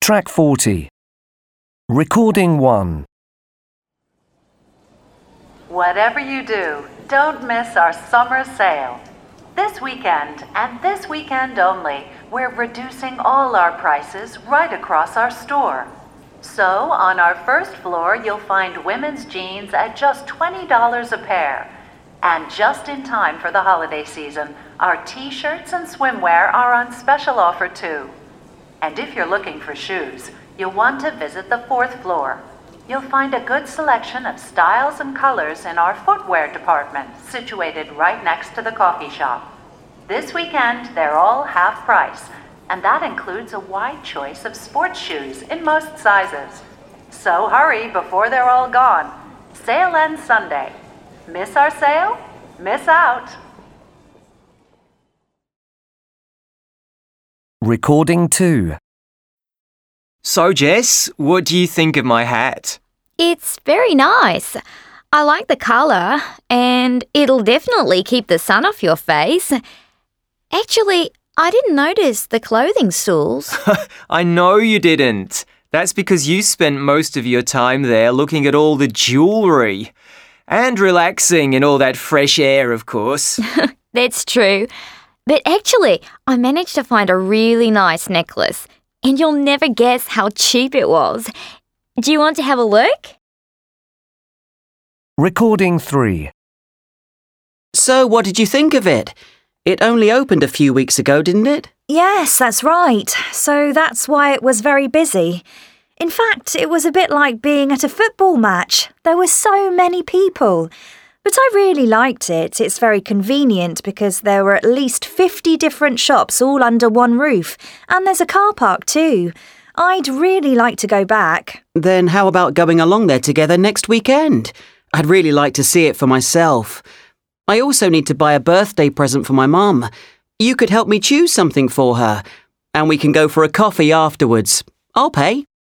Track 40. Recording 1. Whatever you do, don't miss our summer sale. This weekend, and this weekend only, we're reducing all our prices right across our store. So, on our first floor, you'll find women's jeans at just $20 a pair. And just in time for the holiday season, our t-shirts and swimwear are on special offer too. And if you're looking for shoes, you'll want to visit the fourth floor. You'll find a good selection of styles and colors in our footwear department, situated right next to the coffee shop. This weekend, they're all half price, and that includes a wide choice of sports shoes in most sizes. So hurry before they're all gone. Sale ends Sunday. Miss our sale? Miss out. Recording 2. So, Jess, what do you think of my hat? It's very nice. I like the colour, and it'll definitely keep the sun off your face. Actually, I didn't notice the clothing stools. I know you didn't. That's because you spent most of your time there looking at all the jewellery. And relaxing in all that fresh air, of course. That's true. But actually, I managed to find a really nice necklace, and you'll never guess how cheap it was. Do you want to have a look? Recording 3. So, what did you think of it? It only opened a few weeks ago, didn't it? Yes, that's right. So that's why it was very busy. In fact, it was a bit like being at a football match. There were so many people. But I really liked it. It's very convenient because there were at least 50 different shops all under one roof. And there's a car park too. I'd really like to go back. Then how about going along there together next weekend? I'd really like to see it for myself. I also need to buy a birthday present for my mum. You could help me choose something for her. And we can go for a coffee afterwards. I'll pay.